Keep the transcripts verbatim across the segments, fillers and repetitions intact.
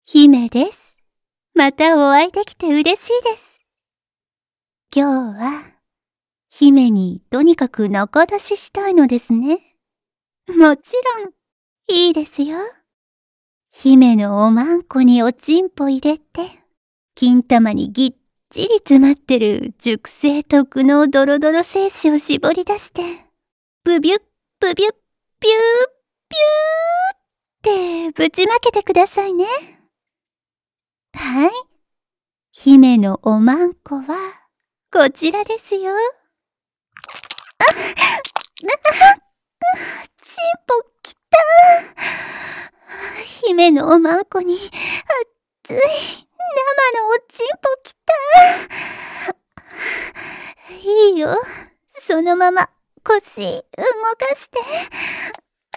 姫です。またお会いできて嬉しいです。今日は、姫にとにかく仲出ししたいのですね。もちろん、いいですよ。姫のおまんこにおちんぽ入れて、金玉にぎっちり詰まってる熟成特濃ドロドロ精子を絞り出して、ブビュッブビュッピューピューってぶちまけてくださいね。はい。姫のおまんこは、こちらですよ。あ、あ、ちんぽきた。姫のおまんこに、熱い、生のおちんぽきた。いいよ。そのまま、腰、動かして。あ、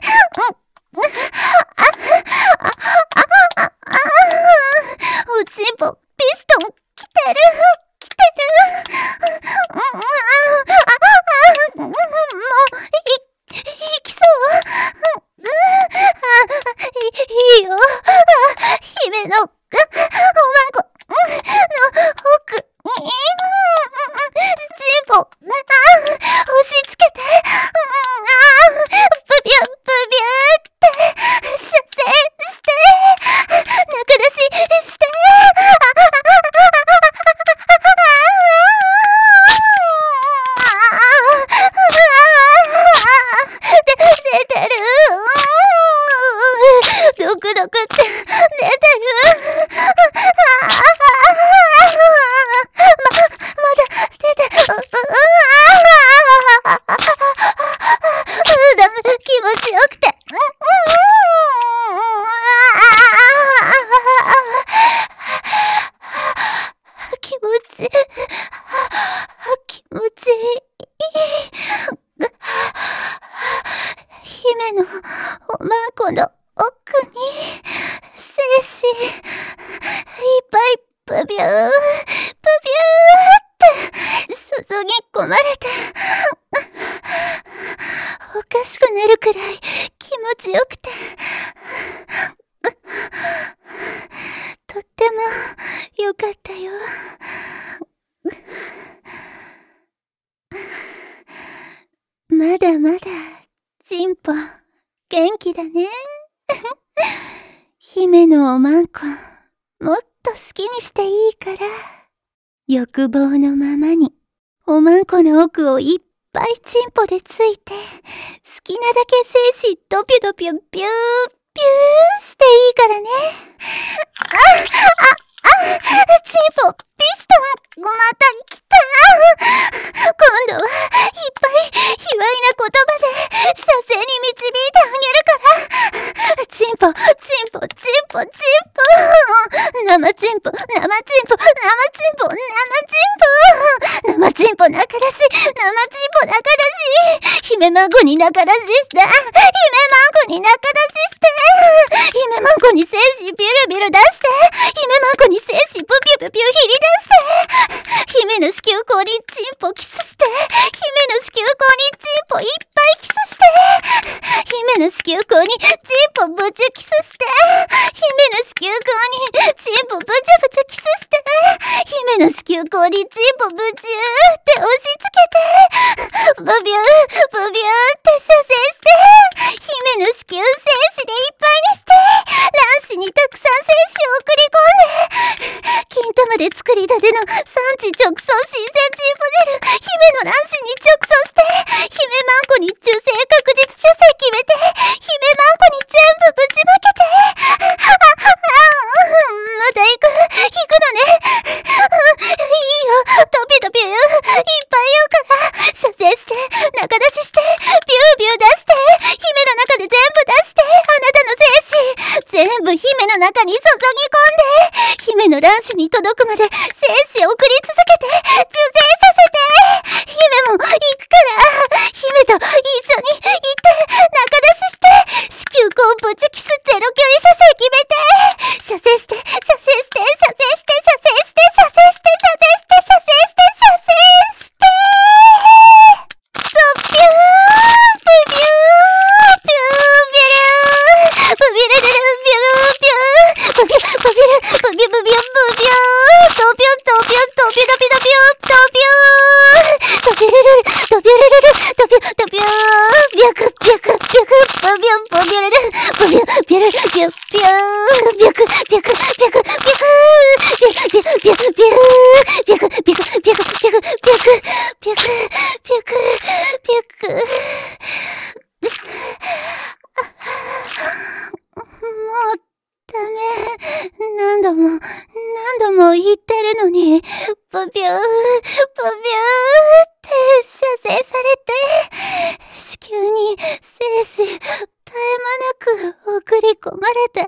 あ、あ、おちんぽ、ピストン、来てる、来てる。もう、い、いきそう。いいよ。姫の、おまんこ、の、奥、ちんぽ、押し付けて。ブビュッブビューって、射精して、仲出しして、で、出てる。ドクドクって出てる。ま、まだ出て、ダメ、気持ちよくて。気持ち、気持ちいい。姫のおまんこの奥に、精子、いっぱいブビュー、ブビューって注ぎ込まれて、おかしくなるくらい気持ちよくて、とってもよかったよ。まだまだ、ちんぽ、元気だね。姫のおまんこ、もっと好きにしていいから、欲望のままに、おまんこの奥をいっぱいちんぽでついて、好きなだけ精子ドピュドピュビュービューしていいからね。あ、あ、あ、ちんぽ、ピストン、また来た。今度はいっぱい卑猥な言葉で射精に導いてあげるから。ちんぽ、ちんぽ、ちんぽ、ちんぽ。生ちんぽ、生ちんぽ、生ちんぽ、生ちんぽ。生ちんぽ仲出し、生ちんぽ仲出し。姫まんこに仲出しして。姫まんこに仲出しして。姫まんこに精子ビュルビュル出して。姫まんこに精子ブピュブピュひり出して。姫の子宮口にチンポキスして。姫の子宮口にチンポいっぱいキスして。姫の子宮口にチンポブチュキスして。姫の子宮口にチンポブチュブチュキスして。姫の子宮口にチンポブチューって押し付けて。ブビュー、ブビューって射精して。姫の子宮精子でいっぱいにして。卵子にたくさん精子を送り込んで。金玉で作りたての産地直送新鮮チンポジェル。姫の卵子に直送して。姫まんこに中性確実射精決めて。姫まんこに全部ぶちまけて。あ、あ、また行く、行くのね。いいよ、ドピドピいっぱい言うから。射精して、仲出しして、ビュービュー出して。姫の中で全部出して。あなたの精子、全部姫の中に注ぎ込んで。姫の卵子に届くまで精子を送り続けて、受精させて。姫も行くから、姫と一緒に行って、仲出しして、子宮口ぶちキスゼロ距離射精決めて。射精して、射精して、射精して、射精して、射精して、射精して、射精して、射精して。そう、ピュー、ブビュー、ビュー、ビュー、ブビュルルル、ビュー、ビュー、ブビュビュッビュービュクビュクビュクビュクビュビュビュビュビュビュクビュクビュクビュクビュクビュクビュクビュクビュクもうダメ。何度も何度も言ってるのにブビューブビューって射精されて子宮に精子絶え間なく送り込まれて、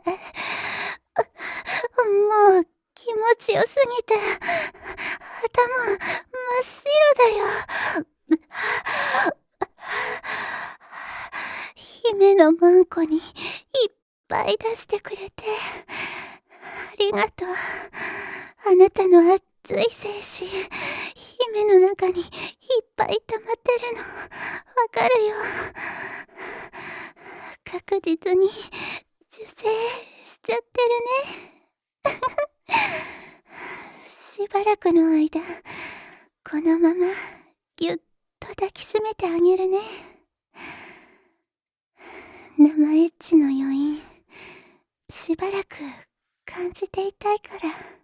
もう気持ちよすぎて頭真っ白だよ。姫のマンコにいっぱい出してくれてありがとう。あなたの熱い精子姫の中にいっぱい溜まってるのわかるよ。確実に受精しちゃってるね。しばらくの間このままぎゅっと抱きしめてあげるね。生エッチの余韻しばらく感じていたいから。